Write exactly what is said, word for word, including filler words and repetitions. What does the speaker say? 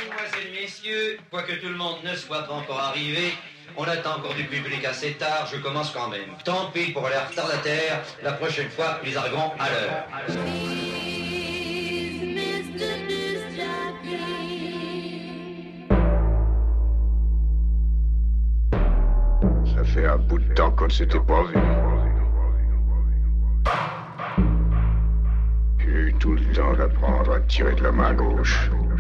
Mesdemoiselles, messieurs, quoique tout le monde ne soit pas encore arrivé, on attend encore du public assez tard, je commence quand même. Tant pis pour les retardataires, la prochaine fois, ils arriveront à l'heure. Ça fait un bout de temps qu'on ne s'était pas vu. J'ai eu tout le temps d'apprendre à tirer de la main gauche.